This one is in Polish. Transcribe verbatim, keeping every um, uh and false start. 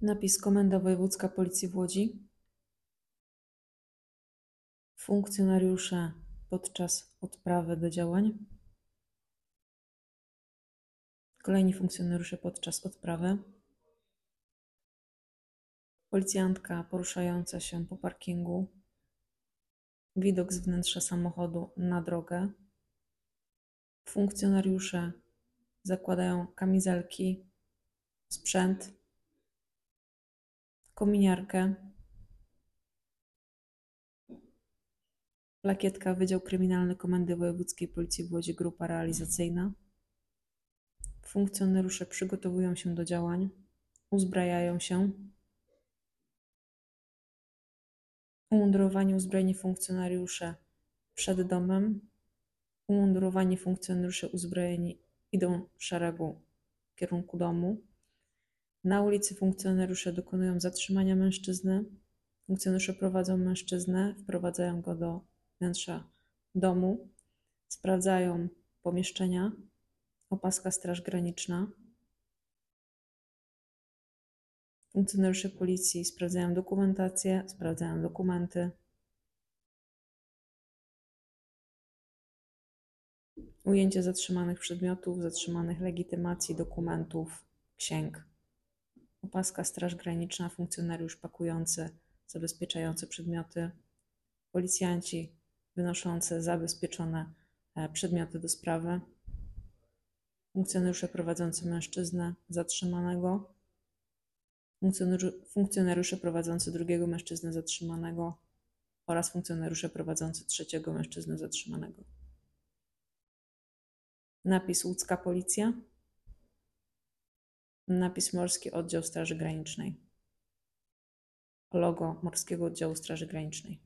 Napis Komenda Wojewódzka Policji w Łodzi. Funkcjonariusze podczas odprawy do działań. Kolejni funkcjonariusze podczas odprawy. Policjantka poruszająca się po parkingu. Widok z wnętrza samochodu na drogę. Funkcjonariusze zakładają kamizelki, sprzęt, kominiarkę, plakietka Wydział Kryminalny Komendy Wojewódzkiej Policji w Łodzi, grupa realizacyjna. Funkcjonariusze przygotowują się do działań, uzbrajają się. Umundurowani, uzbrojeni funkcjonariusze przed domem. Umundurowani funkcjonariusze uzbrojeni idą w szeregu w kierunku domu. Na ulicy funkcjonariusze dokonują zatrzymania mężczyzny. Funkcjonariusze prowadzą mężczyznę, wprowadzają go do wnętrza domu, sprawdzają pomieszczenia, opaska Straż Graniczna. Funkcjonariusze policji sprawdzają dokumentację, sprawdzają dokumenty. Ujęcie zatrzymanych przedmiotów, zatrzymanych legitymacji, dokumentów, księg. Opaska Straż Graniczna, funkcjonariusz pakujący, zabezpieczający przedmioty. Policjanci wynoszący zabezpieczone przedmioty do sprawy. Funkcjonariusze prowadzący mężczyznę zatrzymanego. Funkcjonariusze prowadzący drugiego mężczyznę zatrzymanego oraz funkcjonariusze prowadzący trzeciego mężczyznę zatrzymanego. Napis Łódzka Policja. Napis Morski Oddział Straży Granicznej. Logo Morskiego Oddziału Straży Granicznej.